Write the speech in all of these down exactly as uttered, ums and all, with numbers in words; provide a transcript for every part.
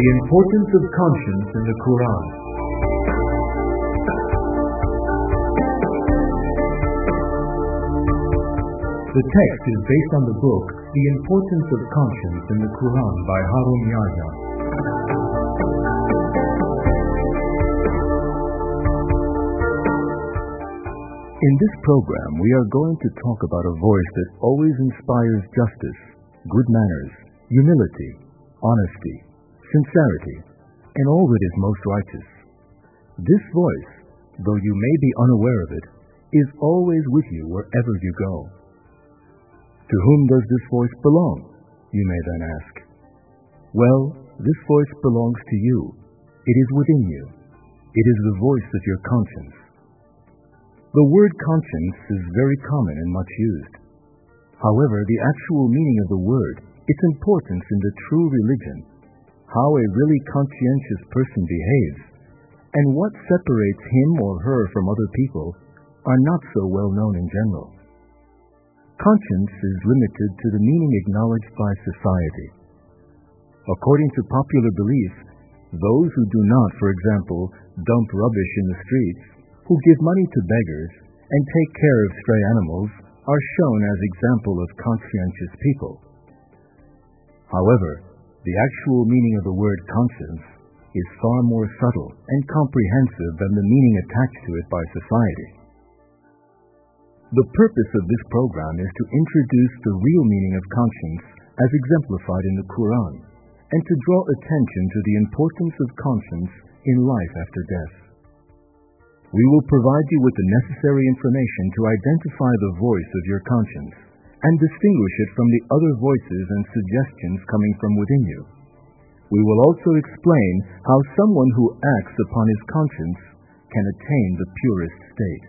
The importance of conscience in the Quran. The text is based on the book The Importance of Conscience in the Quran by Harun Yahya. In this program, we are going to talk about a voice that always inspires justice, good manners, humility, honesty, sincerity, and all that is most righteous. This voice, though you may be unaware of it, is always with you wherever you go. To whom does this voice belong, you may then ask? Well, this voice belongs to you. It is within you. It is the voice of your conscience. The word conscience is very common and much used. However, the actual meaning of the word, its importance in the true religion, how a really conscientious person behaves, and what separates him or her from other people are not so well known in general. Conscience is limited to the meaning acknowledged by society. According to popular belief, those who do not, for example, dump rubbish in the streets, who give money to beggars, and take care of stray animals are shown as example of conscientious people. However, the actual meaning of the word conscience is far more subtle and comprehensive than the meaning attached to it by society. The purpose of this program is to introduce the real meaning of conscience as exemplified in the Quran, and to draw attention to the importance of conscience in life after death. We will provide you with the necessary information to identify the voice of your conscience and distinguish it from the other voices and suggestions coming from within you. We will also explain how someone who acts upon his conscience can attain the purest state.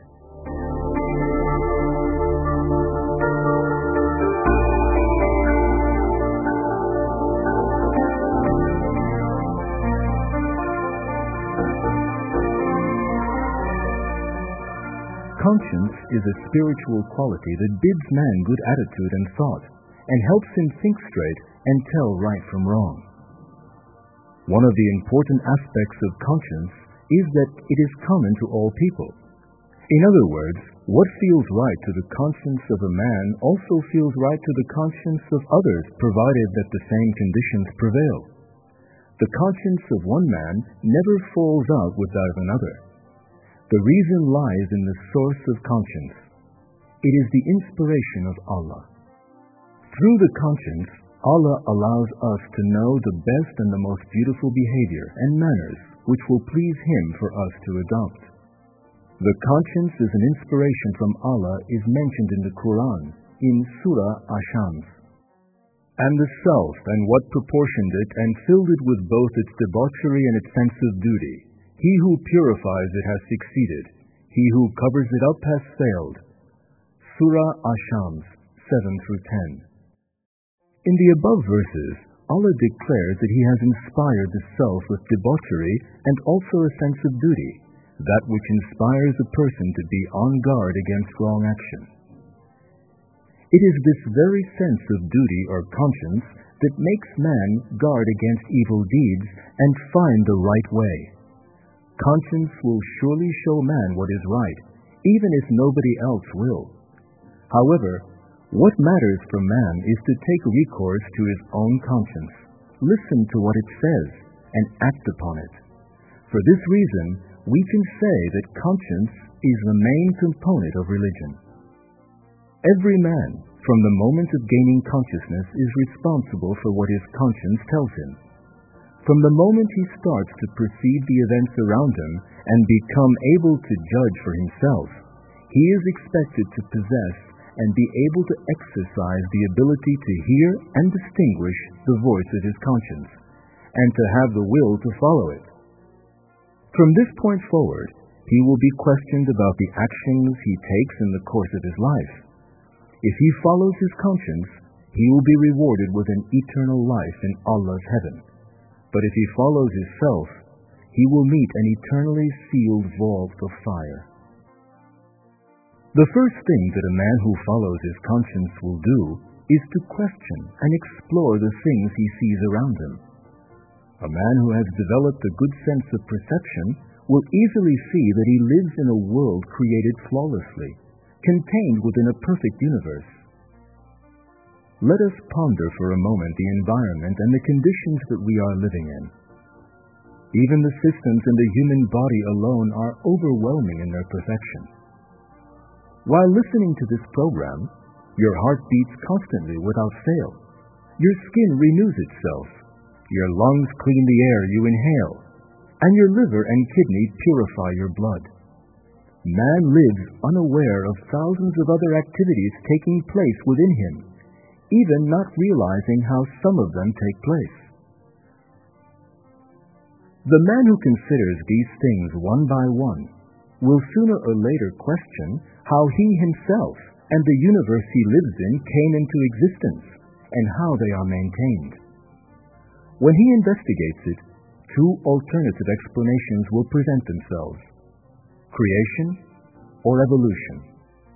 Conscience is a spiritual quality that bids man good attitude and thought, and helps him think straight and tell right from wrong. One of the important aspects of conscience is that it is common to all people. In other words, what feels right to the conscience of a man also feels right to the conscience of others, provided that the same conditions prevail. The conscience of one man never falls out with that of another. The reason lies in the source of conscience. It is the inspiration of Allah. Through the conscience, Allah allows us to know the best and the most beautiful behavior and manners which will please Him for us to adopt. The conscience as an inspiration from Allah is mentioned in the Quran in Surah Ash-Shams. And the self and what proportioned it and filled it with both its debauchery and its sense of duty. He who purifies it has succeeded. He who covers it up has failed. Surah Ash-Shams seven through ten. In the above verses, Allah declares that He has inspired the self with debauchery and also a sense of duty, that which inspires a person to be on guard against wrong action. It is this very sense of duty or conscience that makes man guard against evil deeds and find the right way. Conscience will surely show man what is right, even if nobody else will. However, what matters for man is to take recourse to his own conscience, listen to what it says, and act upon it. For this reason, we can say that conscience is the main component of religion. Every man, from the moment of gaining consciousness, is responsible for what his conscience tells him. From the moment he starts to perceive the events around him and become able to judge for himself, he is expected to possess and be able to exercise the ability to hear and distinguish the voice of his conscience, and to have the will to follow it. From this point forward, he will be questioned about the actions he takes in the course of his life. If he follows his conscience, he will be rewarded with an eternal life in Allah's heaven. But if he follows his self, he will meet an eternally sealed vault of fire. The first thing that a man who follows his conscience will do is to question and explore the things he sees around him. A man who has developed a good sense of perception will easily see that he lives in a world created flawlessly, contained within a perfect universe. Let us ponder for a moment the environment and the conditions that we are living in. Even the systems in the human body alone are overwhelming in their perfection. While listening to this program, your heart beats constantly without fail. Your skin renews itself. Your lungs clean the air you inhale, and your liver and kidney purify your blood. Man lives unaware of thousands of other activities taking place within him, even not realizing how some of them take place. The man who considers these things one by one will sooner or later question how he himself and the universe he lives in came into existence and how they are maintained. When he investigates it, two alternative explanations will present themselves: creation or evolution.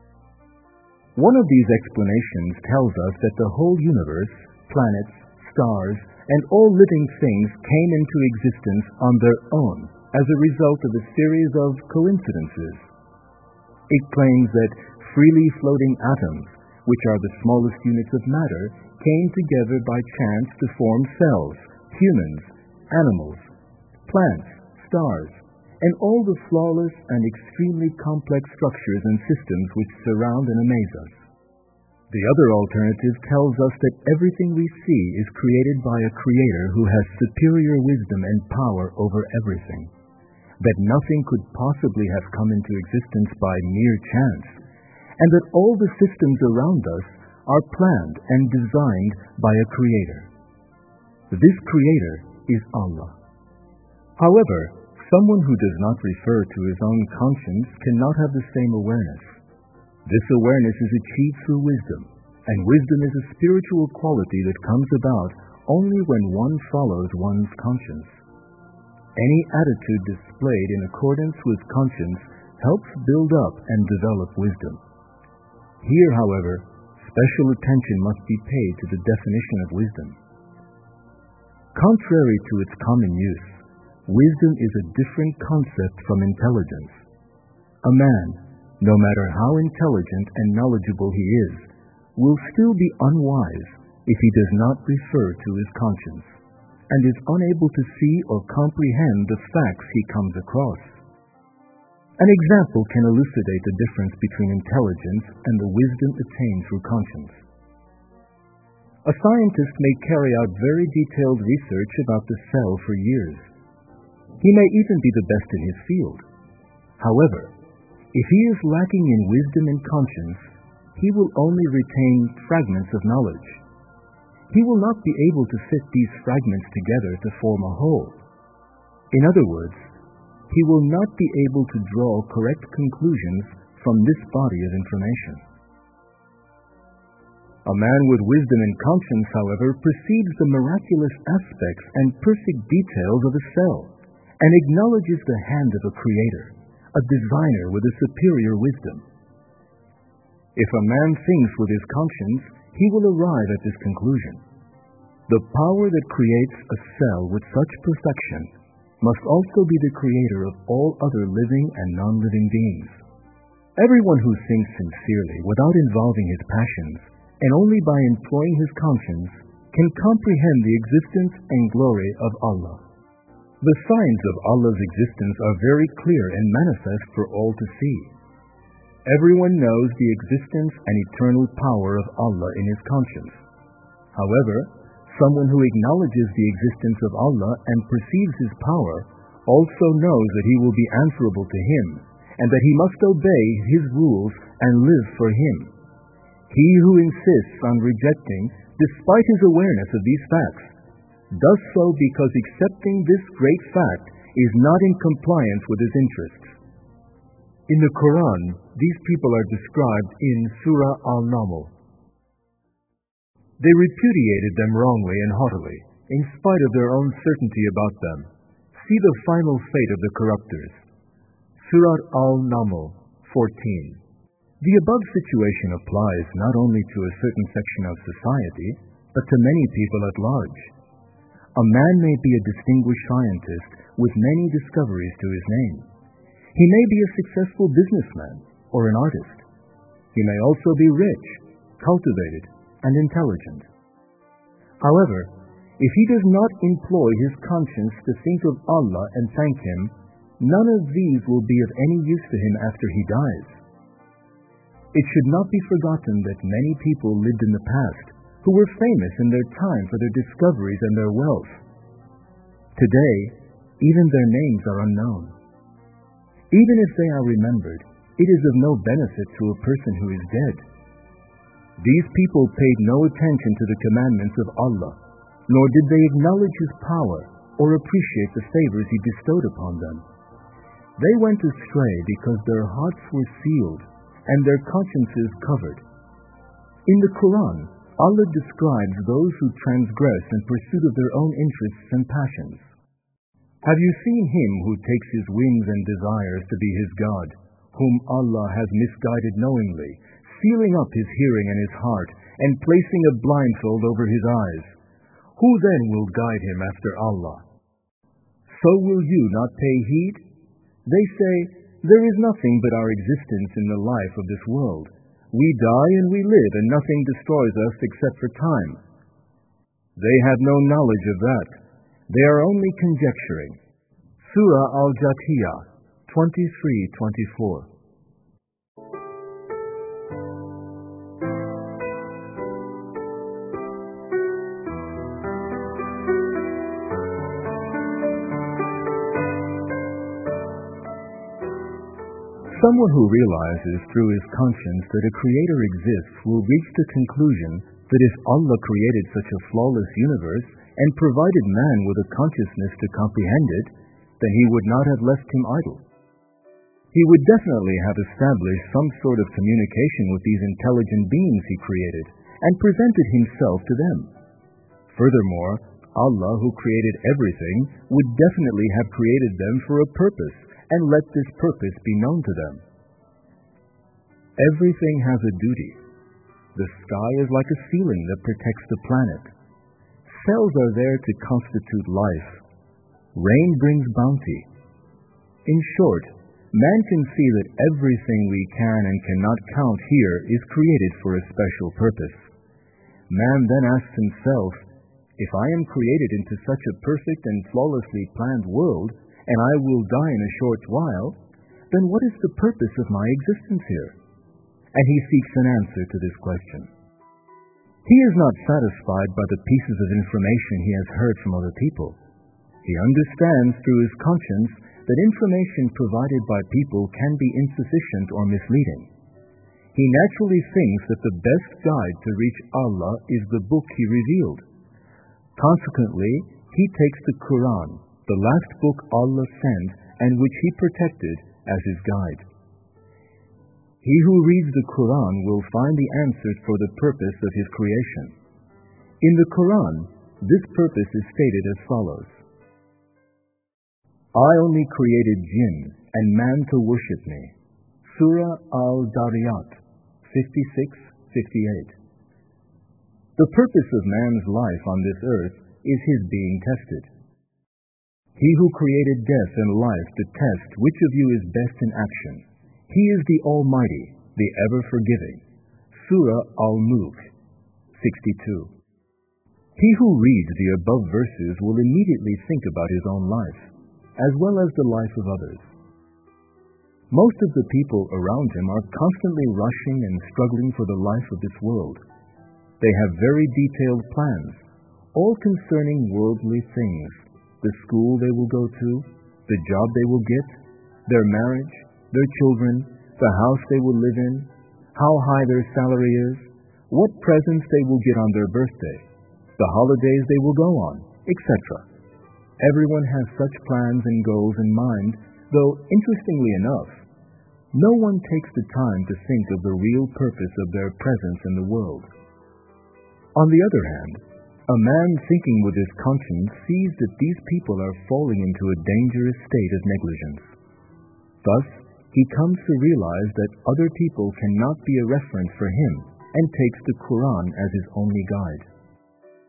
One of these explanations tells us that the whole universe, planets, stars, and all living things came into existence on their own as a result of a series of coincidences. It claims that freely floating atoms, which are the smallest units of matter, came together by chance to form cells, humans, animals, plants, stars, and all the flawless and extremely complex structures and systems which surround and amaze us. The other alternative tells us that everything we see is created by a creator who has superior wisdom and power over everything, that nothing could possibly have come into existence by mere chance, and that all the systems around us are planned and designed by a creator. This creator is Allah. However, someone who does not refer to his own conscience cannot have the same awareness. This awareness is achieved through wisdom, and wisdom is a spiritual quality that comes about only when one follows one's conscience. Any attitude displayed in accordance with conscience helps build up and develop wisdom. Here, however, special attention must be paid to the definition of wisdom. Contrary to its common use, wisdom is a different concept from intelligence. A man, no matter how intelligent and knowledgeable he is, will still be unwise if he does not refer to his conscience, and is unable to see or comprehend the facts he comes across. An example can elucidate the difference between intelligence and the wisdom attained through conscience. A scientist may carry out very detailed research about the cell for years. He may even be the best in his field. However, if he is lacking in wisdom and conscience, he will only retain fragments of knowledge. He will not be able to fit these fragments together to form a whole. In other words, he will not be able to draw correct conclusions from this body of information. A man with wisdom and conscience, however, perceives the miraculous aspects and perfect details of a cell, and acknowledges the hand of a creator, a designer with a superior wisdom. If a man thinks with his conscience, he will arrive at this conclusion. The power that creates a cell with such perfection must also be the creator of all other living and non-living beings. Everyone who thinks sincerely without involving his passions, and only by employing his conscience, can comprehend the existence and glory of Allah. The signs of Allah's existence are very clear and manifest for all to see. Everyone knows the existence and eternal power of Allah in his conscience. However, someone who acknowledges the existence of Allah and perceives his power also knows that he will be answerable to him, and that he must obey his rules and live for him. He who insists on rejecting, despite his awareness of these facts, does so because accepting this great fact is not in compliance with his interests. In the Quran, these people are described in Surah Al-Naml. They repudiated them wrongly and haughtily, in spite of their own certainty about them. See the final fate of the corruptors. Surah Al-Naml fourteen. The above situation applies not only to a certain section of society, but to many people at large. A man may be a distinguished scientist with many discoveries to his name. He may be a successful businessman or an artist. He may also be rich, cultivated, and intelligent. However, if he does not employ his conscience to think of Allah and thank Him, none of these will be of any use to him after he dies. It should not be forgotten that many people lived in the past who were famous in their time for their discoveries and their wealth. Today, even their names are unknown. Even if they are remembered, it is of no benefit to a person who is dead. These people paid no attention to the commandments of Allah, nor did they acknowledge His power or appreciate the favors He bestowed upon them. They went astray because their hearts were sealed and their consciences covered. In the Quran, Allah describes those who transgress in pursuit of their own interests and passions. Have you seen him who takes his wings and desires to be his God, whom Allah has misguided knowingly, sealing up his hearing and his heart, and placing a blindfold over his eyes? Who then will guide him after Allah? So will you not pay heed? They say, there is nothing but our existence in the life of this world. We die and we live, and nothing destroys us except for time. They have no knowledge of that. They are only conjecturing. Surah Al-Jathiyah, twenty-three twenty-four. Someone who realizes through his conscience that a creator exists will reach the conclusion that if Allah created such a flawless universe and provided man with a consciousness to comprehend it, then He would not have left him idle. He would definitely have established some sort of communication with these intelligent beings He created and presented Himself to them. Furthermore, Allah, who created everything, would definitely have created them for a purpose and let this purpose be known to them. Everything has a duty. The sky is like a ceiling that protects the planet. Cells are there to constitute life. Rain brings bounty. In short, man can see that everything we can and cannot count here is created for a special purpose. Man then asks himself, if I am created into such a perfect and flawlessly planned world, and I will die in a short while, then what is the purpose of my existence here? And he seeks an answer to this question. He is not satisfied by the pieces of information he has heard from other people. He understands through his conscience that information provided by people can be insufficient or misleading. He naturally thinks that the best guide to reach Allah is the book He revealed. Consequently, he takes the Quran, the last book Allah sent and which He protected, as his guide. He who reads the Quran will find the answers for the purpose of His creation. In the Quran, this purpose is stated as follows. I only created jinn and man to worship me. Surah Al-Dariyat, fifty-six fifty-eight. The purpose of man's life on this earth is his being tested. He who created death and life to test which of you is best in action. He is the Almighty, the Ever-Forgiving. Surah Al-Mulk, sixty-two. He who reads the above verses will immediately think about his own life, as well as the life of others. Most of the people around him are constantly rushing and struggling for the life of this world. They have very detailed plans, all concerning worldly things, the school they will go to, the job they will get, their marriage, their children, the house they will live in, how high their salary is, what presents they will get on their birthday, the holidays they will go on, et cetera. Everyone has such plans and goals in mind, though, interestingly enough, no one takes the time to think of the real purpose of their presence in the world. On the other hand, a man thinking with his conscience sees that these people are falling into a dangerous state of negligence. Thus, he comes to realize that other people cannot be a reference for him and takes the Quran as his only guide.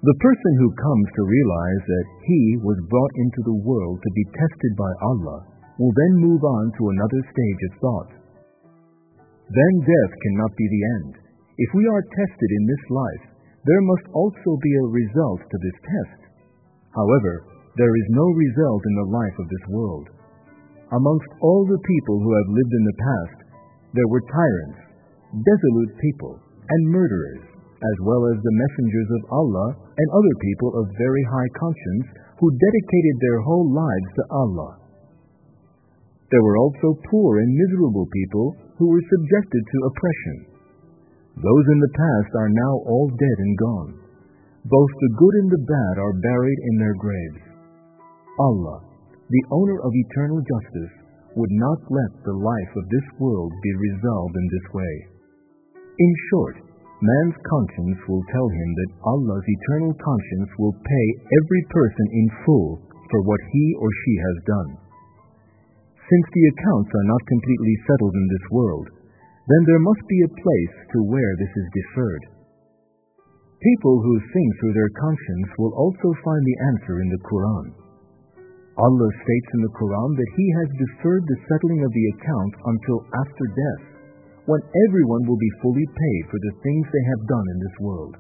The person who comes to realize that he was brought into the world to be tested by Allah will then move on to another stage of thought. Then death cannot be the end. If we are tested in this life, there must also be a result to this test. However, there is no result in the life of this world. Amongst all the people who have lived in the past, there were tyrants, dissolute people, and murderers, as well as the messengers of Allah and other people of very high conscience who dedicated their whole lives to Allah. There were also poor and miserable people who were subjected to oppression. Those in the past are now all dead and gone. Both the good and the bad are buried in their graves. Allah, the owner of eternal justice, would not let the life of this world be resolved in this way. In short, man's conscience will tell him that Allah's eternal conscience will pay every person in full for what he or she has done. Since the accounts are not completely settled in this world, then there must be a place to where this is deferred. People who think through their conscience will also find the answer in the Quran. Allah states in the Quran that He has deferred the settling of the account until after death, when everyone will be fully paid for the things they have done in this world.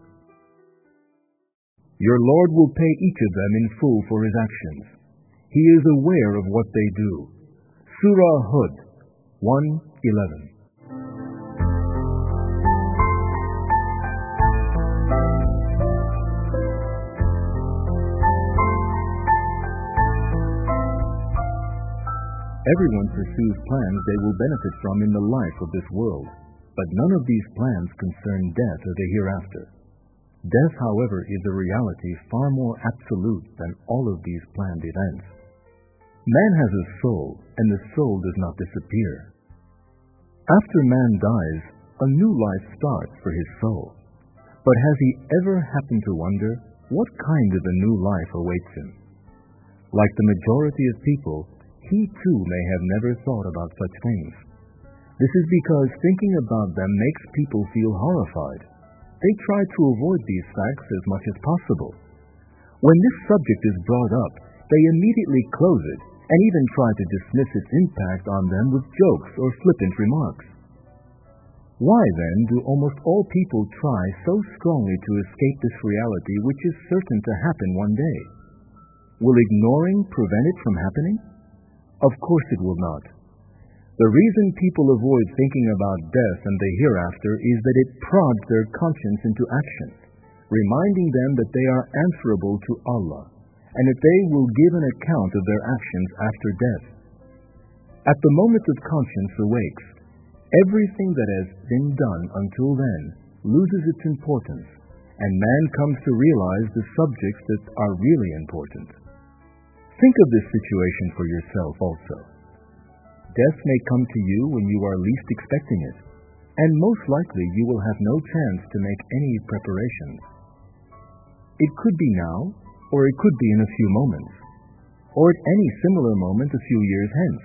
Your Lord will pay each of them in full for his actions. He is aware of what they do. Surah Hud one eleven. Everyone pursues plans they will benefit from in the life of this world, but none of these plans concern death or the hereafter. Death, however, is a reality far more absolute than all of these planned events. Man has a soul, and the soul does not disappear. After man dies, a new life starts for his soul. But has he ever happened to wonder what kind of a new life awaits him? Like the majority of people, he too may have never thought about such things. This is because thinking about them makes people feel horrified. They try to avoid these facts as much as possible. When this subject is brought up, they immediately close it and even try to dismiss its impact on them with jokes or flippant remarks. Why then do almost all people try so strongly to escape this reality which is certain to happen one day? Will ignoring prevent it from happening? Of course it will not. The reason people avoid thinking about death and the hereafter is that it prods their conscience into action, reminding them that they are answerable to Allah, and that they will give an account of their actions after death. At the moment of conscience awakes, everything that has been done until then loses its importance, and man comes to realize the subjects that are really important. Think of this situation for yourself also. Death may come to you when you are least expecting it, and most likely you will have no chance to make any preparations. It could be now, or it could be in a few moments, or at any similar moment a few years hence.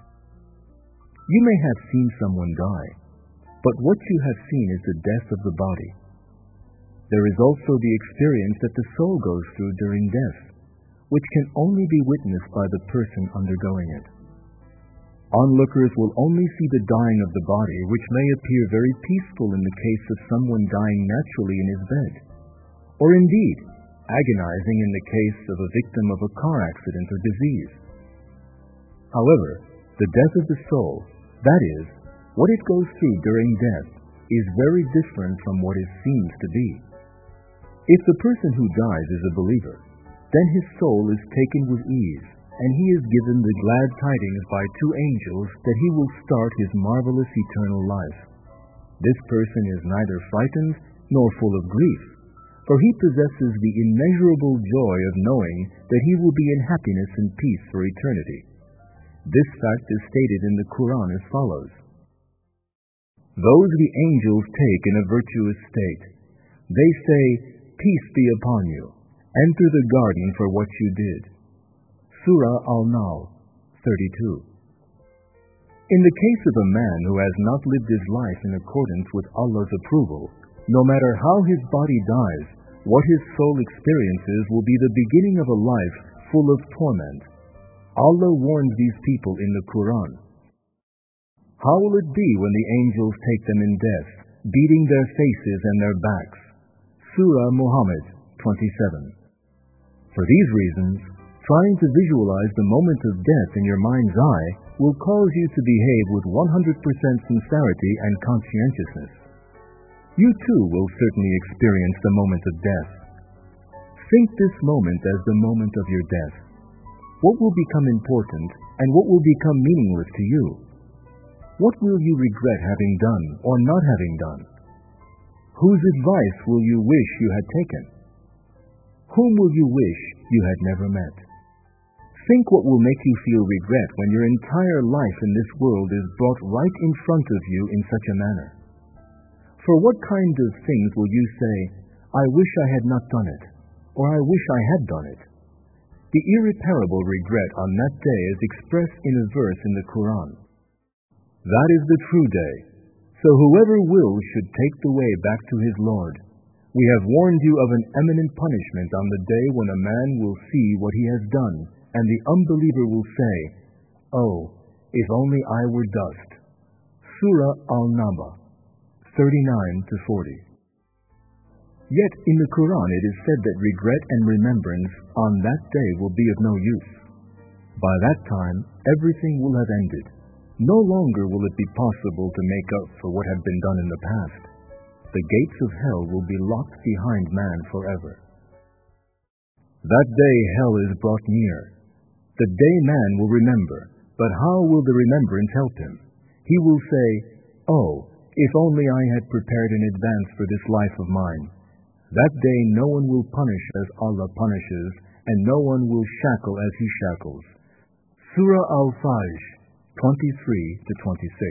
You may have seen someone die, but what you have seen is the death of the body. There is also the experience that the soul goes through during death, which can only be witnessed by the person undergoing it. Onlookers will only see the dying of the body, which may appear very peaceful in the case of someone dying naturally in his bed, or indeed agonizing in the case of a victim of a car accident or disease. However, the death of the soul, that is, what it goes through during death, is very different from what it seems to be. If the person who dies is a believer, then his soul is taken with ease, and he is given the glad tidings by two angels that he will start his marvelous eternal life. This person is neither frightened nor full of grief, for he possesses the immeasurable joy of knowing that he will be in happiness and peace for eternity. This fact is stated in the Quran as follows: Those the angels take in a virtuous state, they say, "Peace be upon you. Enter the garden for what you did." Surah Al-Nahl thirty-two. In the case of a man who has not lived his life in accordance with Allah's approval, no matter how his body dies, What his soul experiences will be the beginning of a life full of torment. Allah warns these people in the Quran. How will it be when the angels take them in death, beating their faces and their backs? Surah Muhammad twenty-seven. For these reasons, trying to visualize the moment of death in your mind's eye will cause you to behave with one hundred percent sincerity and conscientiousness. You too will certainly experience the moment of death. Think this moment as the moment of your death. What will become important and what will become meaningless to you? What will you regret having done or not having done? Whose advice will you wish you had taken? Whom will you wish you had never met? Think what will make you feel regret when your entire life in this world is brought right in front of you in such a manner. For what kind of things will you say, I wish I had not done it, or I wish I had done it? The irreparable regret on that day is expressed in a verse in the Quran. That is the true day, so whoever wills should take the way back to his Lord. We have warned you of an imminent punishment on the day when a man will see what he has done, and the unbeliever will say, Oh, if only I were dust. Surah Al-Naba, thirty-nine to forty. Yet in the Quran it is said that regret and remembrance on that day will be of no use. By that time, everything will have ended. No longer will it be possible to make up for what had been done in the past. The gates of hell will be locked behind man forever. That day hell is brought near. The day man will remember, but how will the remembrance help him? He will say, Oh, if only I had prepared in advance for this life of mine. That day no one will punish as Allah punishes, and no one will shackle as He shackles. Surah Al-Fajr, twenty-three to twenty-six.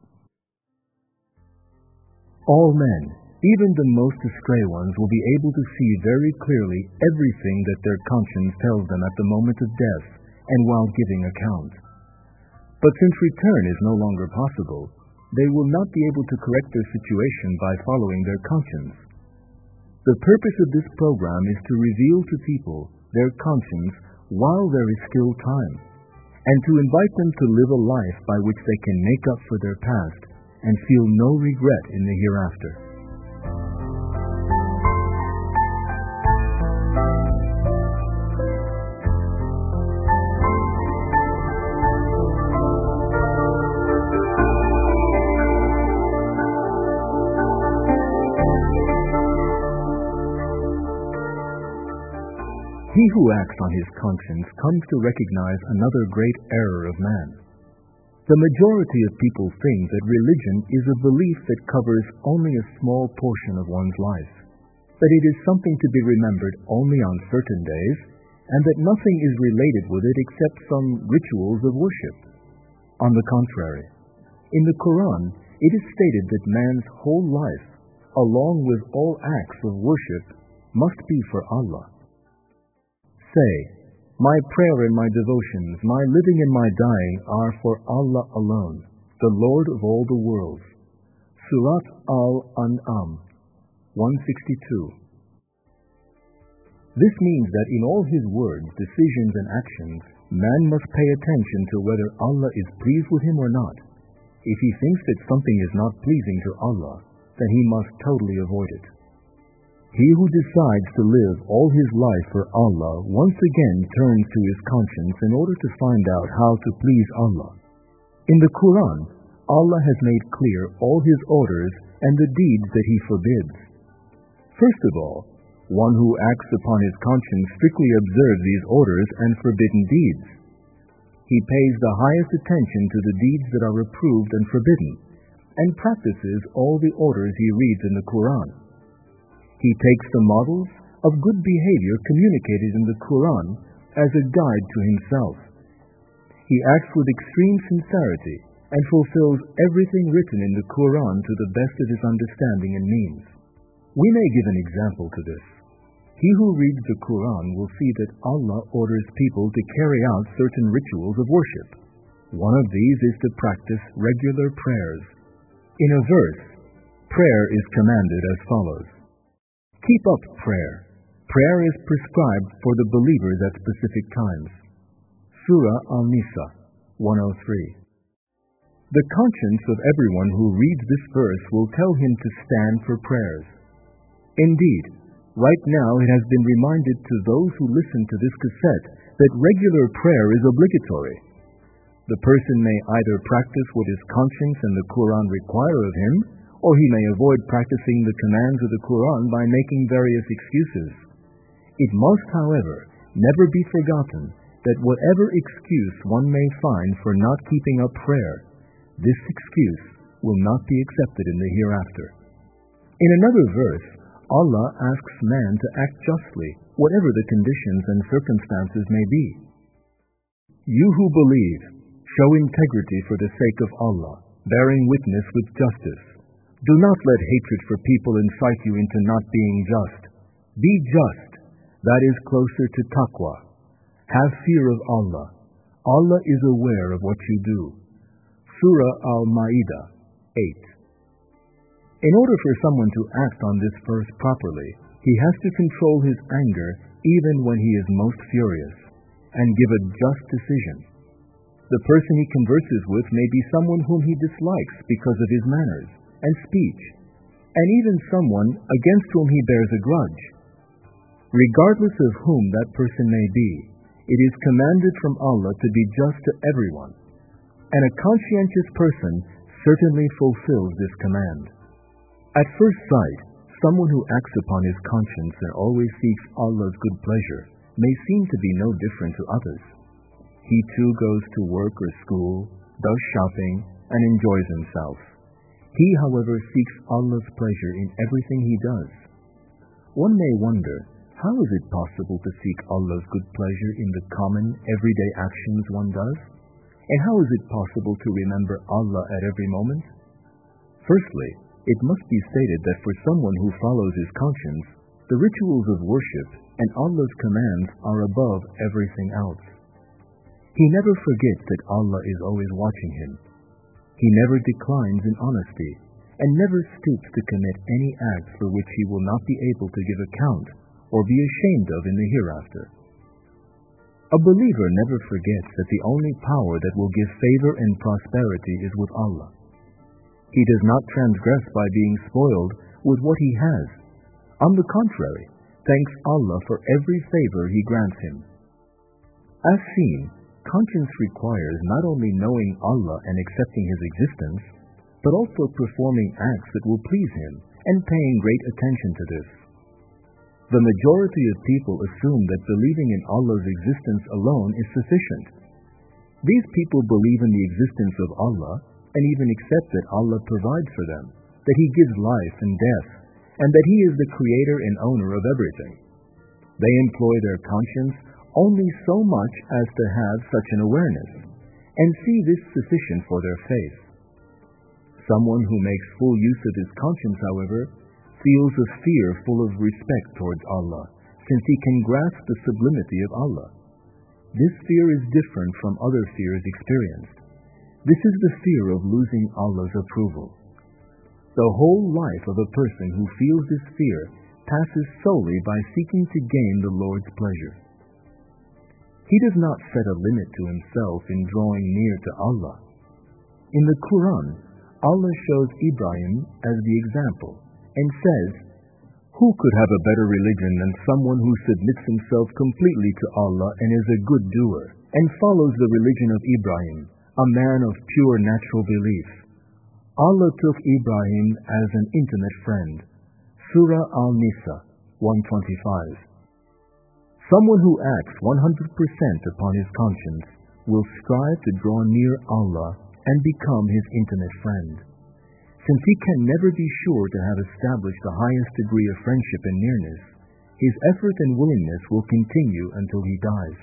All men, even the most astray ones, will be able to see very clearly everything that their conscience tells them at the moment of death and while giving account. But since return is no longer possible, they will not be able to correct their situation by following their conscience. The purpose of this program is to reveal to people their conscience while there is still time, and to invite them to live a life by which they can make up for their past and feel no regret in the hereafter. He who acts on his conscience comes to recognize another great error of man. The majority of people think that religion is a belief that covers only a small portion of one's life, that it is something to be remembered only on certain days, and that nothing is related with it except some rituals of worship. On the contrary, in the Quran, it is stated that man's whole life, along with all acts of worship, must be for Allah. Say, my prayer and my devotions, my living and my dying are for Allah alone, the Lord of all the worlds. Surat Al-An'am, one sixty-two. This means that in all his words, decisions and actions, man must pay attention to whether Allah is pleased with him or not. If he thinks that something is not pleasing to Allah, then he must totally avoid it. He who decides to live all his life for Allah once again turns to his conscience in order to find out how to please Allah. In the Quran, Allah has made clear all his orders and the deeds that he forbids. First of all, one who acts upon his conscience strictly observes these orders and forbidden deeds. He pays the highest attention to the deeds that are approved and forbidden, and practices all the orders he reads in the Quran. He takes the models of good behavior communicated in the Quran as a guide to himself. He acts with extreme sincerity and fulfills everything written in the Quran to the best of his understanding and means. We may give an example to this. He who reads the Quran will see that Allah orders people to carry out certain rituals of worship. One of these is to practice regular prayers. In a verse, prayer is commanded as follows. Keep up prayer. Prayer is prescribed for the believers at specific times. Surah Al-Nisa, one oh three. The conscience of everyone who reads this verse will tell him to stand for prayers. Indeed, right now it has been reminded to those who listen to this cassette that regular prayer is obligatory. The person may either practice what his conscience and the Quran require of him, or he may avoid practicing the commands of the Quran by making various excuses. It must, however, never be forgotten that whatever excuse one may find for not keeping up prayer, this excuse will not be accepted in the hereafter. In another verse, Allah asks man to act justly, whatever the conditions and circumstances may be. You who believe, show integrity for the sake of Allah, bearing witness with justice. Do not let hatred for people incite you into not being just. Be just. That is closer to taqwa. Have fear of Allah. Allah is aware of what you do. Surah Al-Ma'idah, eight. In order for someone to act on this verse properly, he has to control his anger even when he is most furious, and give a just decision. The person he converses with may be someone whom he dislikes because of his manners and speech, and even someone against whom he bears a grudge. Regardless of whom that person may be, it is commanded from Allah to be just to everyone, and a conscientious person certainly fulfills this command. At first sight, someone who acts upon his conscience and always seeks Allah's good pleasure may seem to be no different to others. He too goes to work or school, does shopping, and enjoys himself. He, however, seeks Allah's pleasure in everything he does. One may wonder, how is it possible to seek Allah's good pleasure in the common, everyday actions one does? And how is it possible to remember Allah at every moment? Firstly, it must be stated that for someone who follows his conscience, the rituals of worship and Allah's commands are above everything else. He never forgets that Allah is always watching him. He never declines in honesty, and never stoops to commit any acts for which he will not be able to give account or be ashamed of in the hereafter. A believer never forgets that the only power that will give favor and prosperity is with Allah. He does not transgress by being spoiled with what he has. On the contrary, thanks Allah for every favor he grants him. As seen, conscience requires not only knowing Allah and accepting his existence, but also performing acts that will please him and paying great attention to this. The majority of people assume that believing in Allah's existence alone is sufficient. These people believe in the existence of Allah and even accept that Allah provides for them, that He gives life and death, and that He is the creator and owner of everything. They employ their conscience only so much as to have such an awareness, and see this sufficient for their faith. Someone who makes full use of his conscience, however, feels a fear full of respect towards Allah, since he can grasp the sublimity of Allah. This fear is different from other fears experienced. This is the fear of losing Allah's approval. The whole life of a person who feels this fear passes solely by seeking to gain the Lord's pleasure. He does not set a limit to himself in drawing near to Allah. In the Quran, Allah shows Ibrahim as the example and says, "Who could have a better religion than someone who submits himself completely to Allah and is a good doer, and follows the religion of Ibrahim, a man of pure natural belief?" Allah took Ibrahim as an intimate friend. Surah Al-Nisa, one twenty-five. Someone who acts one hundred percent upon his conscience will strive to draw near Allah and become his intimate friend. Since he can never be sure to have established the highest degree of friendship and nearness, his effort and willingness will continue until he dies.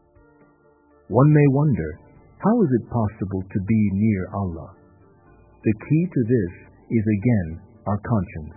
One may wonder, how is it possible to be near Allah? The key to this is again our conscience.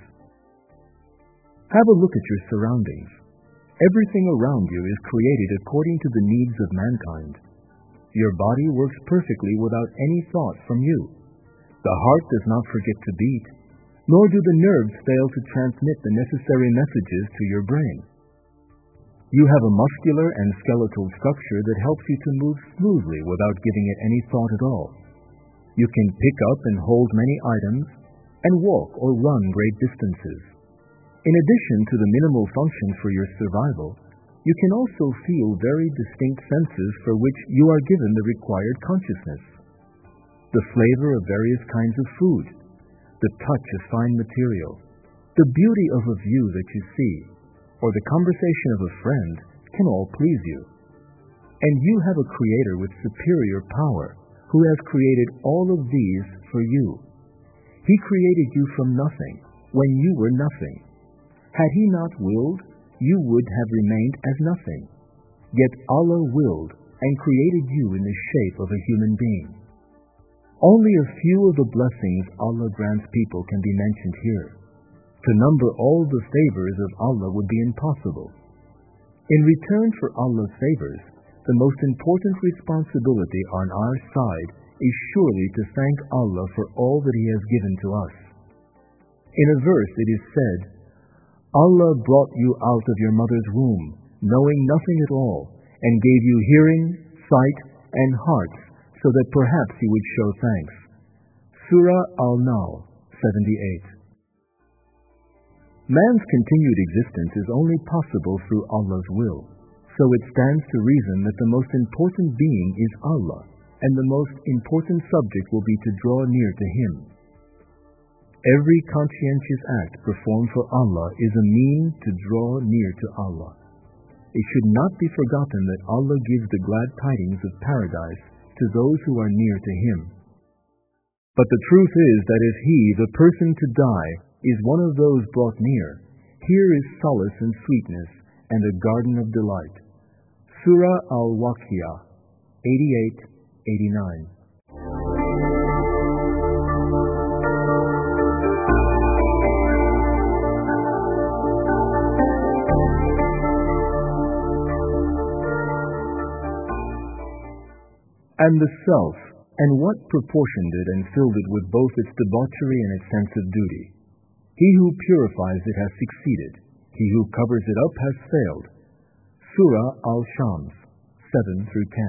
Have a look at your surroundings. Everything around you is created according to the needs of mankind. Your body works perfectly without any thought from you. The heart does not forget to beat. nor do the nerves fail to transmit the necessary messages to your brain. You have a muscular and skeletal structure that helps you to move smoothly without giving it any thought at all. You can pick up and hold many items and walk or run great distances. In addition to the minimal functions for your survival, you can also feel very distinct senses for which you are given the required consciousness. The flavor of various kinds of food, the touch of fine material, the beauty of a view that you see, or the conversation of a friend can all please you. And you have a Creator with superior power who has created all of these for you. He created you from nothing when you were nothing. Had He not willed, you would have remained as nothing. Yet Allah willed and created you in the shape of a human being. Only a few of the blessings Allah grants people can be mentioned here. To number all the favors of Allah would be impossible. In return for Allah's favors, the most important responsibility on our side is surely to thank Allah for all that He has given to us. In a verse it is said, Allah brought you out of your mother's womb, knowing nothing at all, and gave you hearing, sight, and hearts, so that perhaps you would show thanks. Surah Al-Nahl, seventy-eight. Man's continued existence is only possible through Allah's will, so it stands to reason that the most important being is Allah, and the most important subject will be to draw near to Him. Every conscientious act performed for Allah is a mean to draw near to Allah. It should not be forgotten that Allah gives the glad tidings of paradise to those who are near to Him. But the truth is that if he, the person to die, is one of those brought near, here is solace and sweetness and a garden of delight. Surah Al-Waqiyah, eighty-eight eighty-nine. And the self, and what proportioned it and filled it with both its debauchery and its sense of duty. He who purifies it has succeeded. He who covers it up has failed. Surah Al-Shams, seven through ten.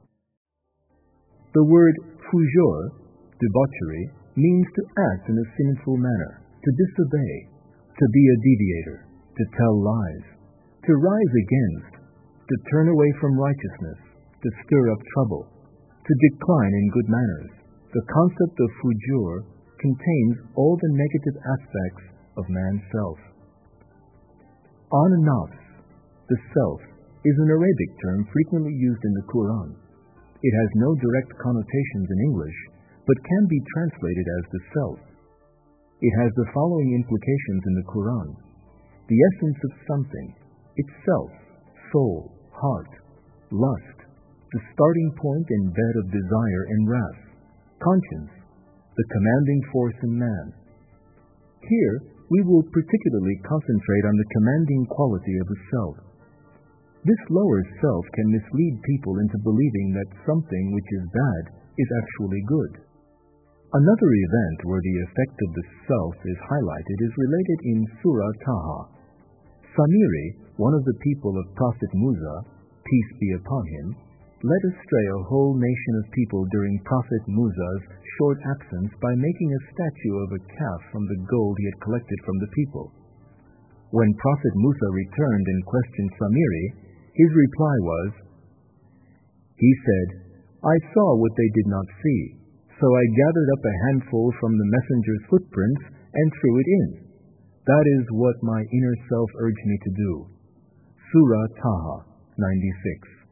The word fujur, debauchery, means to act in a sinful manner, to disobey, to be a deviator, to tell lies, to rise against, to turn away from righteousness, to stir up trouble, to decline in good manners. The concept of fujur contains all the negative aspects of man's self. An-nafs, the self, is an Arabic term frequently used in the Quran. It has no direct connotations in English, but can be translated as the self. It has the following implications in the Quran: the essence of something, itself, soul, heart, lust, the starting point and bed of desire and wrath, conscience, the commanding force in man. Here, we will particularly concentrate on the commanding quality of the self. This lower self can mislead people into believing that something which is bad is actually good. Another event where the effect of the self is highlighted is related in Surah Taha. Samiri, one of the people of Prophet Musa, peace be upon him, led astray a whole nation of people during Prophet Musa's short absence by making a statue of a calf from the gold he had collected from the people. When Prophet Musa returned and questioned Samiri, his reply was, he said, I saw what they did not see, so I gathered up a handful from the messenger's footprints and threw it in. That is what my inner self urged me to do. Surah Taha, ninety-six.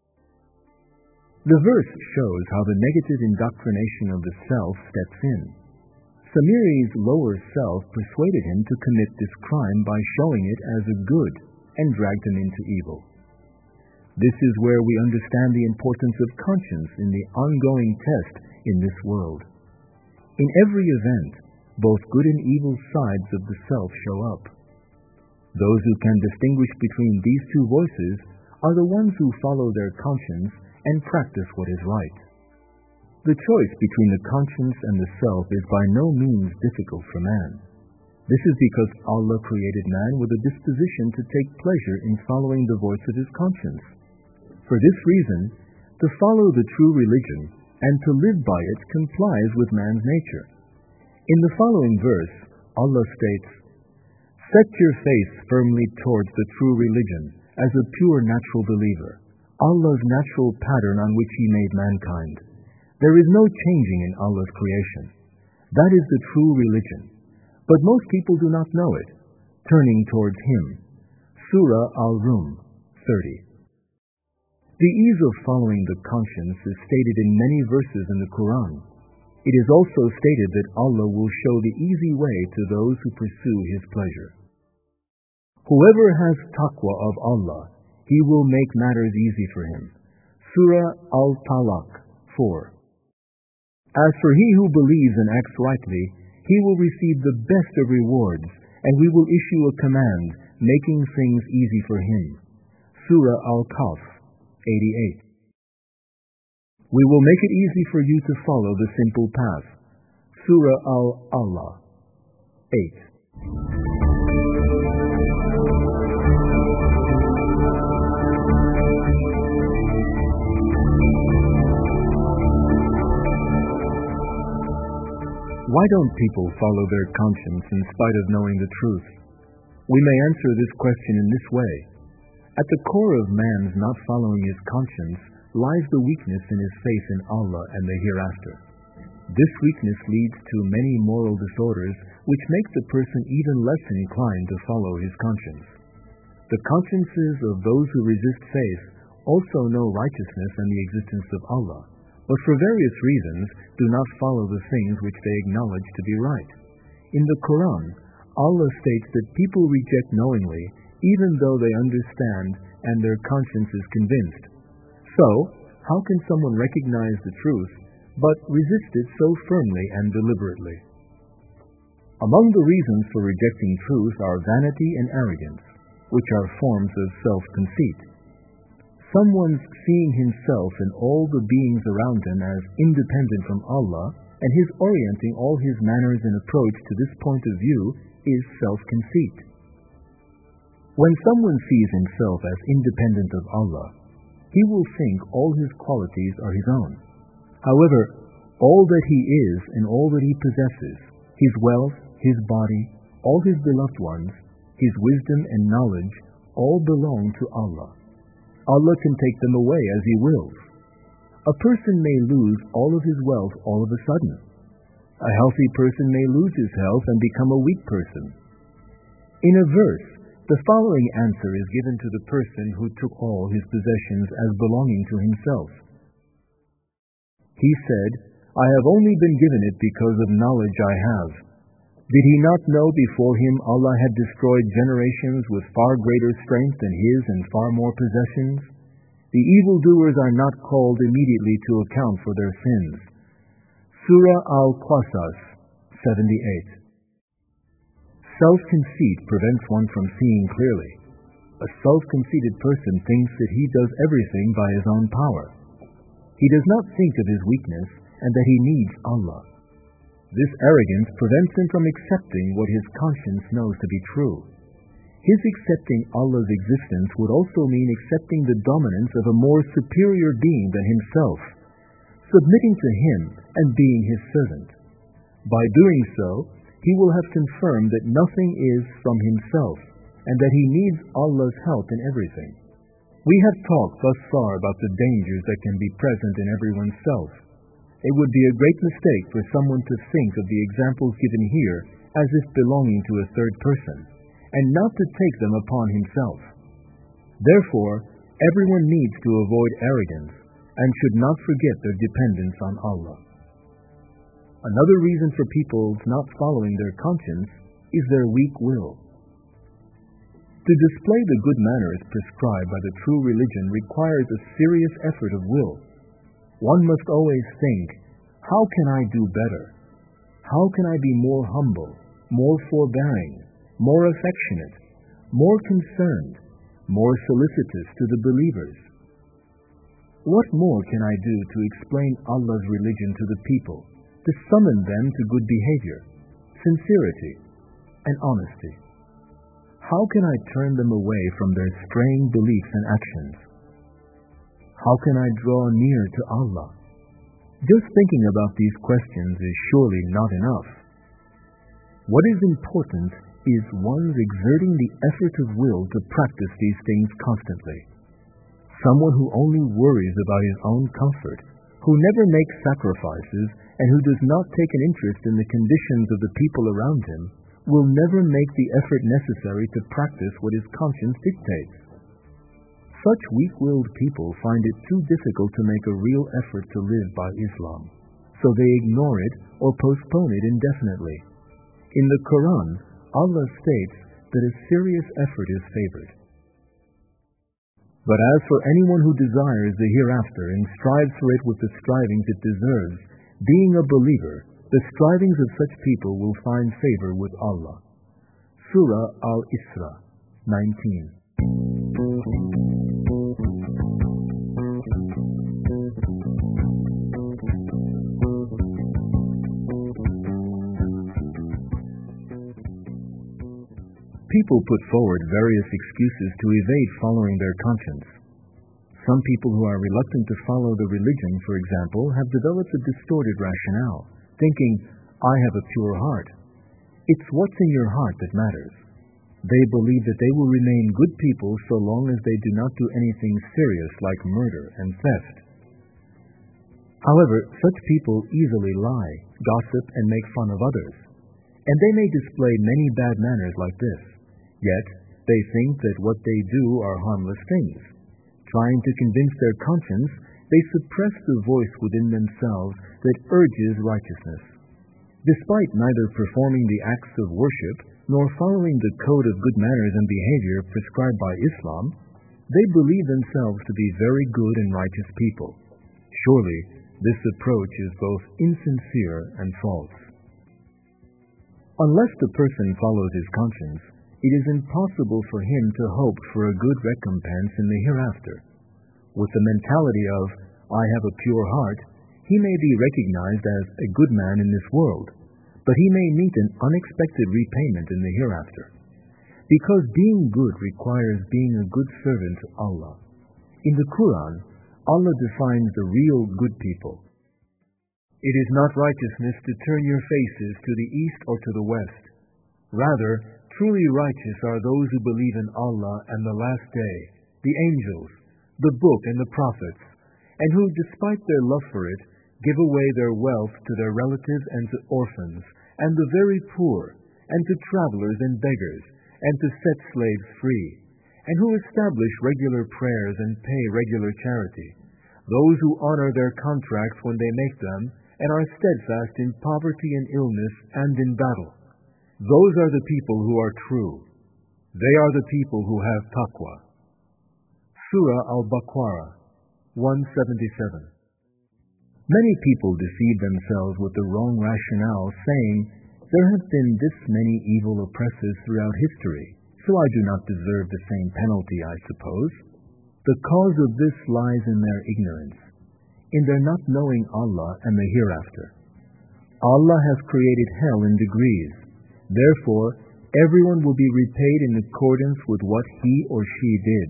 The verse shows how the negative indoctrination of the self steps in. Samiri's lower self persuaded him to commit this crime by showing it as a good and dragged him into evil. This is where we understand the importance of conscience in the ongoing test in this world. In every event, both good and evil sides of the self show up. Those who can distinguish between these two voices are the ones who follow their conscience and practice what is right. The choice between the conscience and the self is by no means difficult for man. This is because Allah created man with a disposition to take pleasure in following the voice of his conscience. For this reason, to follow the true religion and to live by it complies with man's nature. In the following verse, Allah states, "Set your face firmly towards the true religion as a pure natural believer, Allah's natural pattern on which He made mankind. There is no changing in Allah's creation. That is the true religion. But most people do not know it. Turning towards Him." Surah Al-Rum, thirty. The ease of following the conscience is stated in many verses in the Quran. It is also stated that Allah will show the easy way to those who pursue His pleasure. Whoever has taqwa of Allah, He will make matters easy for him. Surah Al-Talaq, four. As for he who believes and acts rightly, he will receive the best of rewards, and we will issue a command making things easy for him. Surah Al-Kahf, eighty-eight. We will make it easy for you to follow the simple path. Surah Al-Allah, eight. Why don't people follow their conscience in spite of knowing the truth? We may answer this question in this way. At the core of man's not following his conscience lies the weakness in his faith in Allah and the hereafter. This weakness leads to many moral disorders which make the person even less inclined to follow his conscience. The consciences of those who resist faith also know righteousness and the existence of Allah, but for various reasons do not follow the things which they acknowledge to be right. In the Quran, Allah states that people reject knowingly even though they understand and their conscience is convinced. So, how can someone recognize the truth but resist it so firmly and deliberately? Among the reasons for rejecting truth are vanity and arrogance, which are forms of self-conceit. Someone's seeing himself and all the beings around him as independent from Allah and his orienting all his manners and approach to this point of view is self-conceit. When someone sees himself as independent of Allah, he will think all his qualities are his own. However, all that he is and all that he possesses, his wealth, his body, all his beloved ones, his wisdom and knowledge, all belong to Allah. Allah can take them away as He wills. A person may lose all of his wealth all of a sudden. A healthy person may lose his health and become a weak person. In a verse, the following answer is given to the person who took all his possessions as belonging to himself. He said, "I have only been given it because of knowledge I have. Did he not know before him Allah had destroyed generations with far greater strength than his and far more possessions? The evildoers are not called immediately to account for their sins." Surah Al-Qasas, seventy-eight. Self-conceit prevents one from seeing clearly. A self-conceited person thinks that he does everything by his own power. He does not think of his weakness and that he needs Allah. This arrogance prevents him from accepting what his conscience knows to be true. His accepting Allah's existence would also mean accepting the dominance of a more superior being than himself, submitting to Him and being His servant. By doing so, he will have confirmed that nothing is from himself and that he needs Allah's help in everything. We have talked thus far about the dangers that can be present in everyone's self. It would be a great mistake for someone to think of the examples given here as if belonging to a third person, and not to take them upon himself. Therefore, everyone needs to avoid arrogance and should not forget their dependence on Allah. Another reason for people's not following their conscience is their weak will. To display the good manners prescribed by the true religion requires a serious effort of will. One must always think, how can I do better? How can I be more humble, more forbearing, more affectionate, more concerned, more solicitous to the believers? What more can I do to explain Allah's religion to the people, to summon them to good behavior, sincerity, and honesty. How can I turn them away from their straying beliefs and actions? How can I draw near to Allah? Just thinking about these questions is surely not enough. What is important is one's exerting the effort of will to practice these things constantly. Someone who only worries about his own comfort, who never makes sacrifices, and who does not take an interest in the conditions of the people around him, will never make the effort necessary to practice what his conscience dictates. Such weak-willed people find it too difficult to make a real effort to live by Islam, so they ignore it or postpone it indefinitely. In the Quran, Allah states that a serious effort is favored. But as for anyone who desires the hereafter and strives for it with the strivings it deserves, being a believer, the strivings of such people will find favor with Allah. Surah Al-Isra, nineteen. People put forward various excuses to evade following their conscience. Some people who are reluctant to follow the religion, for example, have developed a distorted rationale, thinking, I have a pure heart. It's what's in your heart that matters. They believe that they will remain good people so long as they do not do anything serious like murder and theft. However, such people easily lie, gossip, and make fun of others. And they may display many bad manners like this. Yet, they think that what they do are harmless things. Trying to convince their conscience, they suppress the voice within themselves that urges righteousness. Despite neither performing the acts of worship nor following the code of good manners and behavior prescribed by Islam, they believe themselves to be very good and righteous people. Surely, this approach is both insincere and false. Unless the person follows his conscience, it is impossible for him to hope for a good recompense in the hereafter. With the mentality of, I have a pure heart, he may be recognized as a good man in this world, but he may meet an unexpected repayment in the hereafter. Because being good requires being a good servant to Allah. In the Quran, Allah defines the real good people. It is not righteousness to turn your faces to the east or to the west. Rather, truly righteous are those who believe in Allah and the last day, the angels, the book and the prophets, and who, despite their love for it, give away their wealth to their relatives and to orphans, and the very poor, and to travelers and beggars, and to set slaves free, and who establish regular prayers and pay regular charity, those who honor their contracts when they make them, and are steadfast in poverty and illness and in battle. Those are the people who are true. They are the people who have taqwa. Surah Al-Baqarah, one seventy-seven. Many people deceive themselves with the wrong rationale, saying, there have been this many evil oppressors throughout history, so I do not deserve the same penalty, I suppose. The cause of this lies in their ignorance, in their not knowing Allah and the hereafter. Allah has created hell in degrees. Therefore, everyone will be repaid in accordance with what he or she did.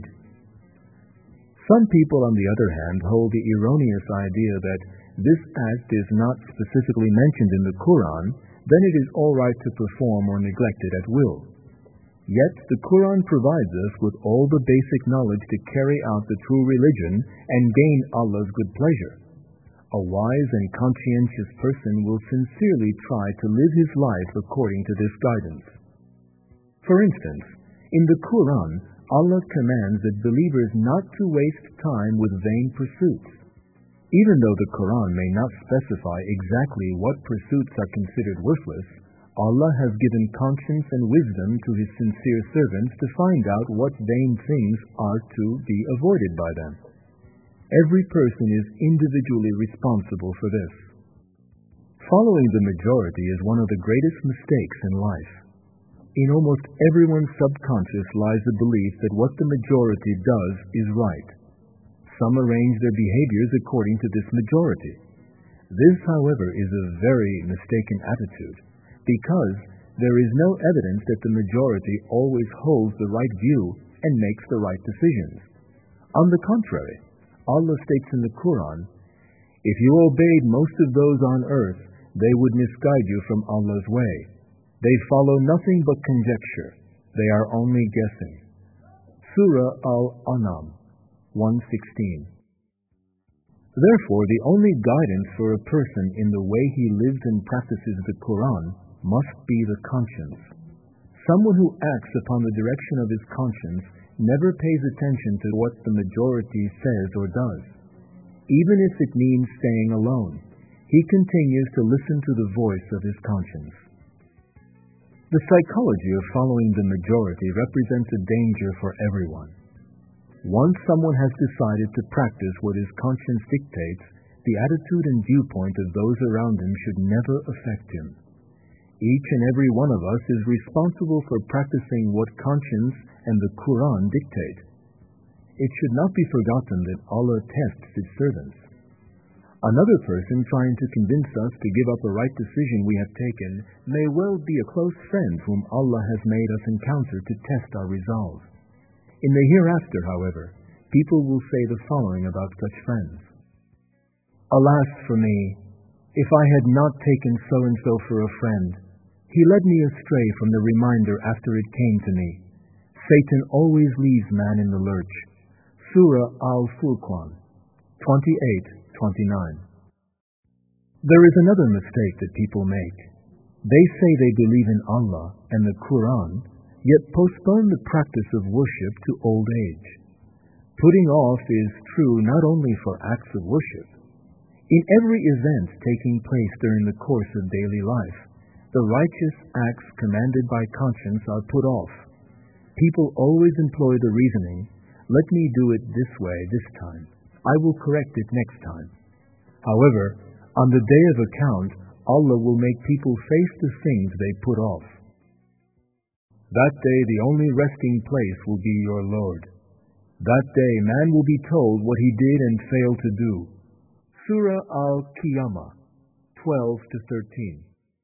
Some people, on the other hand, hold the erroneous idea that this act is not specifically mentioned in the Quran, then it is all right to perform or neglect it at will. Yet the Quran provides us with all the basic knowledge to carry out the true religion and gain Allah's good pleasure. A wise and conscientious person will sincerely try to live his life according to this guidance. For instance, in the Quran, Allah commands that believers not to waste time with vain pursuits. Even though the Quran may not specify exactly what pursuits are considered worthless, Allah has given conscience and wisdom to His sincere servants to find out what vain things are to be avoided by them. Every person is individually responsible for this. Following the majority is one of the greatest mistakes in life. In almost everyone's subconscious lies the belief that what the majority does is right. Some arrange their behaviors according to this majority. This, however, is a very mistaken attitude, because there is no evidence that the majority always holds the right view and makes the right decisions. On the contrary, Allah states in the Quran, "If you obeyed most of those on earth, they would misguide you from Allah's way. They follow nothing but conjecture. They are only guessing." Surah Al-An'am one sixteen. Therefore, the only guidance for a person in the way he lives and practices the Quran must be the conscience. Someone who acts upon the direction of his conscience never pays attention to what the majority says or does. Even if it means staying alone, he continues to listen to the voice of his conscience. The psychology of following the majority represents a danger for everyone. Once someone has decided to practice what his conscience dictates, the attitude and viewpoint of those around him should never affect him. Each and every one of us is responsible for practicing what conscience and the Quran dictate. It should not be forgotten that Allah tests His servants. Another person trying to convince us to give up a right decision we have taken may well be a close friend whom Allah has made us encounter to test our resolve. In the hereafter, however, people will say the following about such friends: "Alas for me, if I had not taken so-and-so for a friend, he led me astray from the reminder after it came to me. Satan always leaves man in the lurch." Surah Al-Furqan twenty-eight twenty-nine. There is another mistake that people make. They say they believe in Allah and the Quran, yet postpone the practice of worship to old age. Putting off is true not only for acts of worship. In every event taking place during the course of daily life, the righteous acts commanded by conscience are put off. People always employ the reasoning, "Let me do it this way this time. I will correct it next time." However, on the day of account, Allah will make people face the things they put off. That day the only resting place will be your Lord. That day man will be told what he did and failed to do. Surah Al-Qiyamah twelve to thirteen.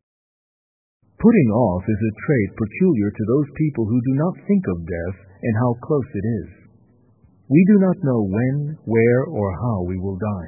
Putting off is a trait peculiar to those people who do not think of death and how close it is. We do not know when, where, or how we will die.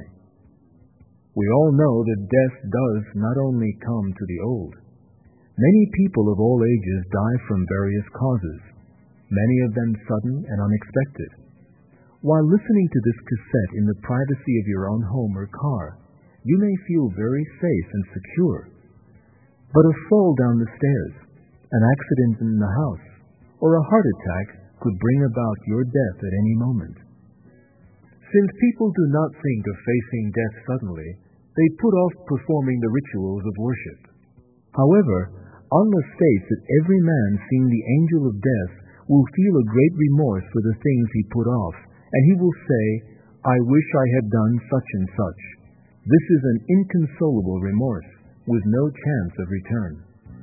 We all know that death does not only come to the old. Many people of all ages die from various causes, many of them sudden and unexpected. While listening to this cassette in the privacy of your own home or car, you may feel very safe and secure. But a fall down the stairs, an accident in the house, or a heart attack could bring about your death at any moment. Since people do not think of facing death suddenly, they put off performing the rituals of worship. However, Allah states that every man seeing the angel of death will feel a great remorse for the things he put off, and he will say, "I wish I had done such and such." This is an inconsolable remorse, with no chance of return.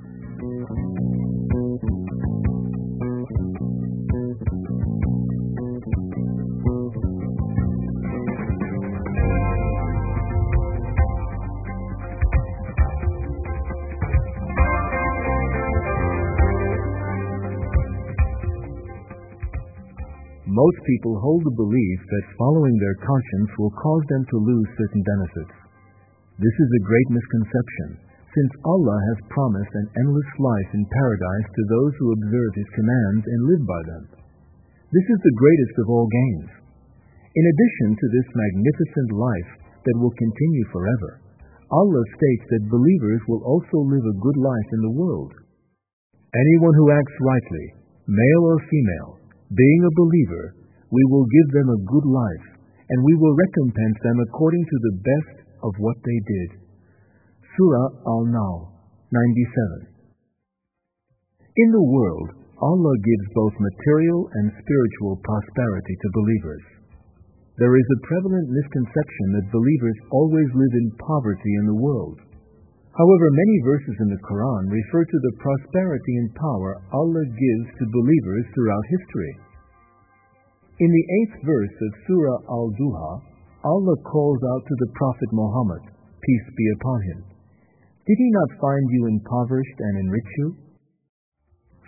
Most people hold the belief that following their conscience will cause them to lose certain benefits. This is a great misconception, since Allah has promised an endless life in paradise to those who observe His commands and live by them. This is the greatest of all gains. In addition to this magnificent life that will continue forever, Allah states that believers will also live a good life in the world. Anyone who acts rightly, male or female, being a believer, we will give them a good life, and we will recompense them according to the best of what they did. Surah Al-Nahl ninety-seven. In the world, Allah gives both material and spiritual prosperity to believers. There is a prevalent misconception that believers always live in poverty in the world. However, many verses in the Quran refer to the prosperity and power Allah gives to believers throughout history. In the eighth verse of Surah Al-Duha, Allah calls out to the Prophet Muhammad, peace be upon him, "Did he not find you impoverished and enrich you?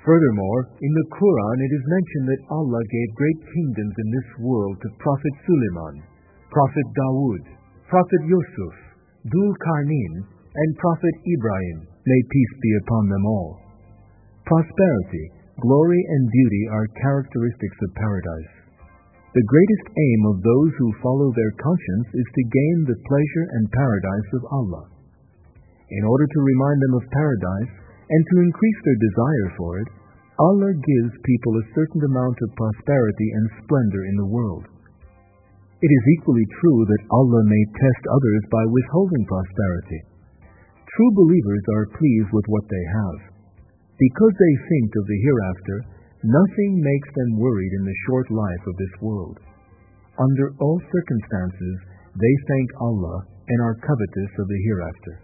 Furthermore, in the Quran it is mentioned that Allah gave great kingdoms in this world to Prophet Suleiman, Prophet Dawood, Prophet Yusuf, Dhul Qarnayn, and Prophet Ibrahim, may peace be upon them all. Prosperity, glory, and beauty are characteristics of paradise. The greatest aim of those who follow their conscience is to gain the pleasure and paradise of Allah. In order to remind them of paradise and to increase their desire for it, Allah gives people a certain amount of prosperity and splendor in the world. It is equally true that Allah may test others by withholding prosperity. True believers are pleased with what they have. Because they think of the hereafter, nothing makes them worried in the short life of this world. Under all circumstances, they thank Allah and are covetous of the hereafter.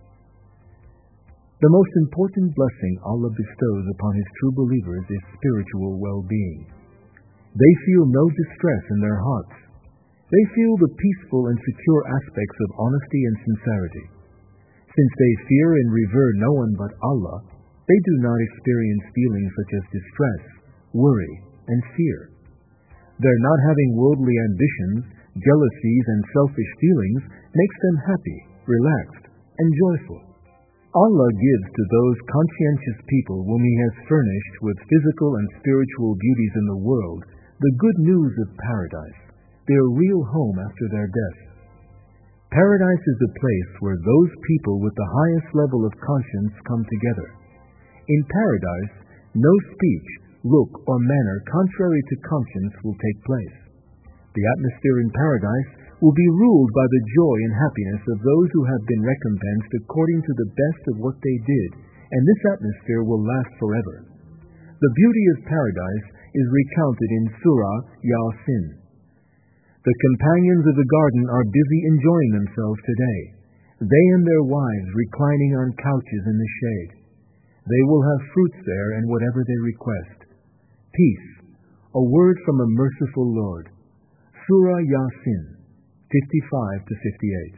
The most important blessing Allah bestows upon His true believers is spiritual well-being. They feel no distress in their hearts. They feel the peaceful and secure aspects of honesty and sincerity. Since they fear and revere no one but Allah, they do not experience feelings such as distress, worry, and fear. Their not having worldly ambitions, jealousies, and selfish feelings makes them happy, relaxed, and joyful. Allah gives to those conscientious people whom He has furnished with physical and spiritual beauties in the world the good news of paradise, their real home after their death. Paradise is the place where those people with the highest level of conscience come together. In paradise, no speech, look, or manner contrary to conscience will take place. The atmosphere in paradise will be ruled by the joy and happiness of those who have been recompensed according to the best of what they did, and this atmosphere will last forever. The beauty of paradise is recounted in Surah Yasin. The companions of the garden are busy enjoying themselves today, they and their wives reclining on couches in the shade. They will have fruits there and whatever they request. Peace, a word from a merciful Lord. Surah Yasin, fifty-five to fifty-eight.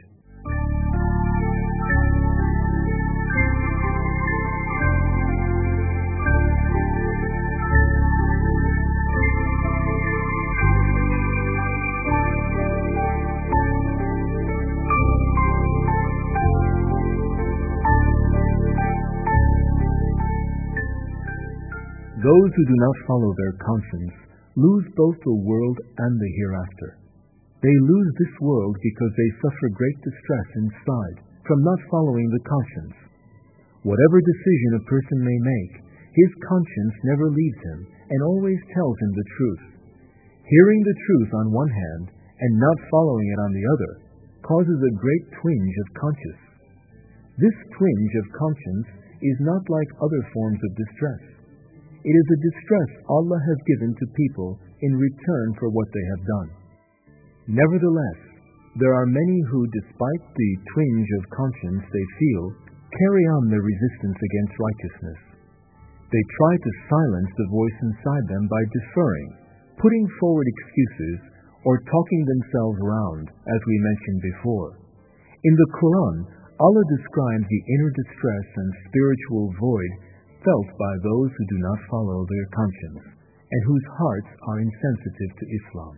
Those who do not follow their conscience lose both the world and the hereafter. They lose this world because they suffer great distress inside from not following the conscience. Whatever decision a person may make, his conscience never leaves him and always tells him the truth. Hearing the truth on one hand and not following it on the other causes a great twinge of conscience. This twinge of conscience is not like other forms of distress. It is a distress Allah has given to people in return for what they have done. Nevertheless, there are many who, despite the twinge of conscience they feel, carry on their resistance against righteousness. They try to silence the voice inside them by deferring, putting forward excuses, or talking themselves around, as we mentioned before. In the Quran, Allah describes the inner distress and spiritual void felt by those who do not follow their conscience, and whose hearts are insensitive to Islam.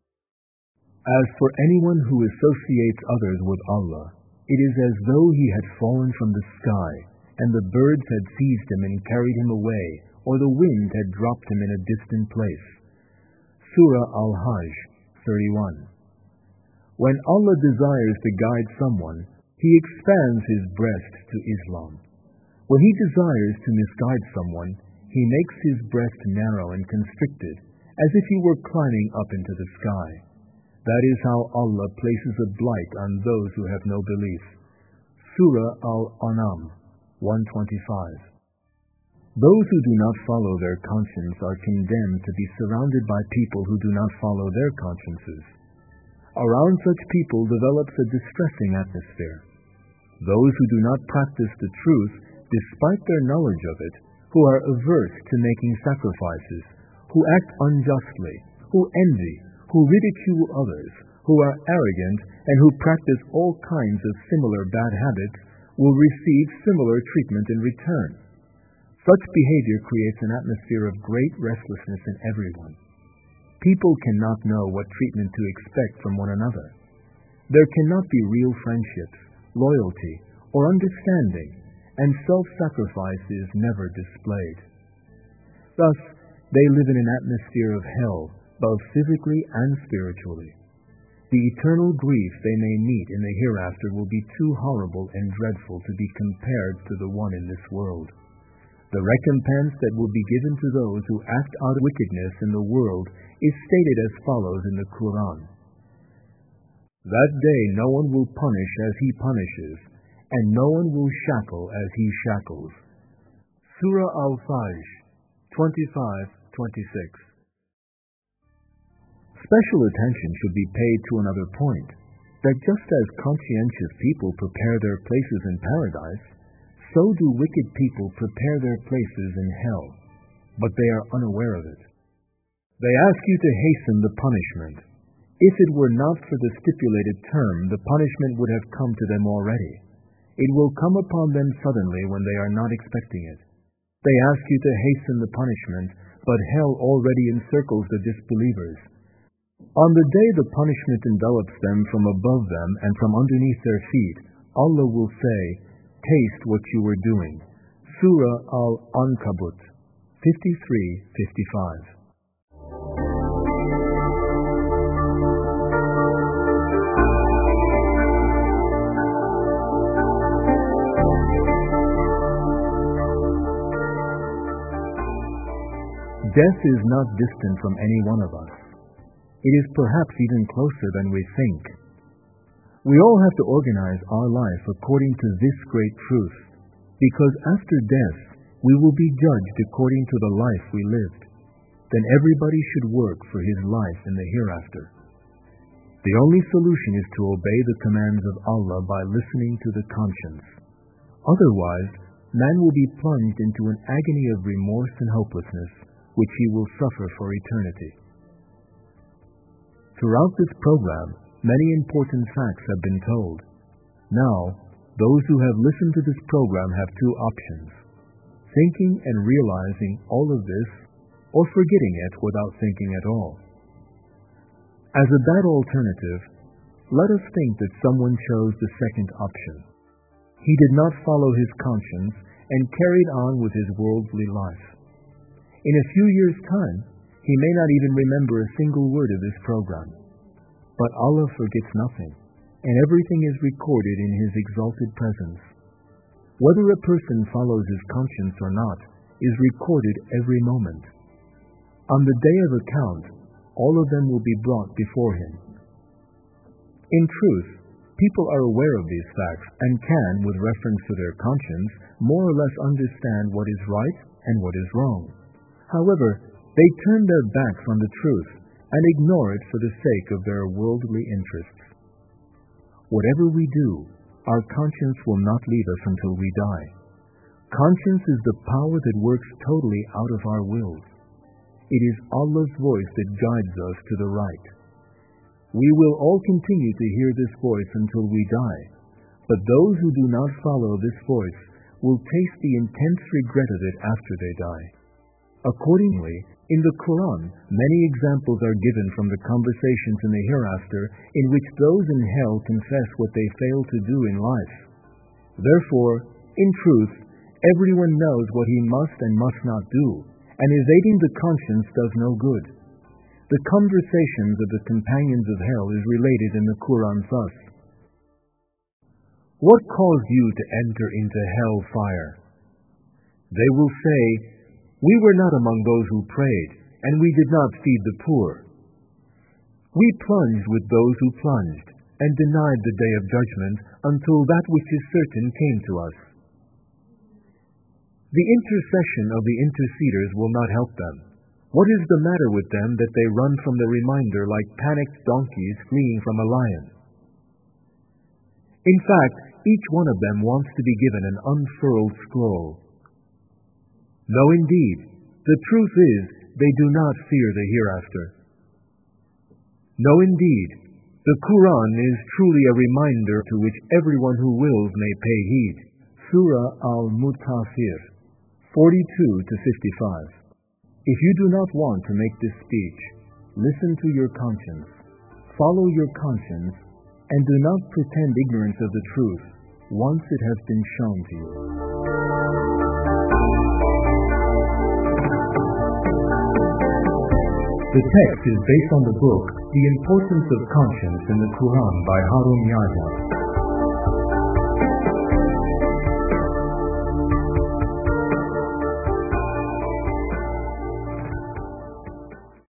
As for anyone who associates others with Allah, it is as though he had fallen from the sky, and the birds had seized him and carried him away, or the wind had dropped him in a distant place. Surah Al-Hajj, thirty-one. When Allah desires to guide someone, He expands his breast to Islam. When He desires to misguide someone, He makes his breast narrow and constricted, as if he were climbing up into the sky. That is how Allah places a blight on those who have no belief. Surah Al-An'am, one twenty-five. Those who do not follow their conscience are condemned to be surrounded by people who do not follow their consciences. Around such people develops a distressing atmosphere. Those who do not practice the truth, despite their knowledge of it, who are averse to making sacrifices, who act unjustly, who envy, who ridicule others, who are arrogant, and who practice all kinds of similar bad habits, will receive similar treatment in return. Such behavior creates an atmosphere of great restlessness in everyone. People cannot know what treatment to expect from one another. There cannot be real friendships, loyalty, or understanding, and self-sacrifice is never displayed. Thus, they live in an atmosphere of hell, both physically and spiritually. The eternal grief they may meet in the hereafter will be too horrible and dreadful to be compared to the one in this world. The recompense that will be given to those who act out wickedness in the world is stated as follows in the Quran. That day no one will punish as he punishes, and no one will shackle as he shackles. Surah Al-Fajr, twenty-five twenty-six. Special attention should be paid to another point, that just as conscientious people prepare their places in paradise, so do wicked people prepare their places in hell, but they are unaware of it. They ask you to hasten the punishment. If it were not for the stipulated term, the punishment would have come to them already. It will come upon them suddenly when they are not expecting it. They ask you to hasten the punishment, but hell already encircles the disbelievers. On the day the punishment envelops them from above them and from underneath their feet, Allah will say, "Taste what you were doing." Surah Al-Ankabut, fifty-three fifty-five. Death is not distant from any one of us. It is perhaps even closer than we think. We all have to organize our life according to this great truth, because after death we will be judged according to the life we lived. Then everybody should work for his life in the hereafter. The only solution is to obey the commands of Allah by listening to the conscience. Otherwise, man will be plunged into an agony of remorse and hopelessness, which he will suffer for eternity. Throughout this program, many important facts have been told. Now, those who have listened to this program have two options: thinking and realizing all of this, or forgetting it without thinking at all. As a bad alternative, let us think that someone chose the second option. He did not follow his conscience and carried on with his worldly life. In a few years' time, he may not even remember a single word of this program. But Allah forgets nothing, and everything is recorded in His exalted presence. Whether a person follows his conscience or not is recorded every moment. On the day of account, all of them will be brought before Him. In truth, people are aware of these facts and can, with reference to their conscience, more or less understand what is right and what is wrong. However, they turn their backs on the truth and ignore it for the sake of their worldly interests. Whatever we do, our conscience will not leave us until we die. Conscience is the power that works totally out of our wills. It is Allah's voice that guides us to the right. We will all continue to hear this voice until we die, but those who do not follow this voice will taste the intense regret of it after they die. Accordingly, in the Quran, many examples are given from the conversations in the hereafter in which those in hell confess what they failed to do in life. Therefore, in truth, everyone knows what he must and must not do, and evading the conscience does no good. The conversations of the companions of hell is related in the Quran thus. What caused you to enter into hell fire? They will say, we were not among those who prayed, and we did not feed the poor. We plunged with those who plunged, and denied the day of judgment until that which is certain came to us. The intercession of the interceders will not help them. What is the matter with them that they run from the reminder like panicked donkeys fleeing from a lion? In fact, each one of them wants to be given an unfurled scroll. No, indeed, the truth is they do not fear the hereafter. No, indeed, the Quran is truly a reminder to which everyone who wills may pay heed. Surah Al-Mutaffir, forty-two to fifty-five. If you do not want to make this speech, listen to your conscience, follow your conscience, and do not pretend ignorance of the truth once it has been shown to you. The text is based on the book The Importance of Conscience in the Quran by Harun Yahya.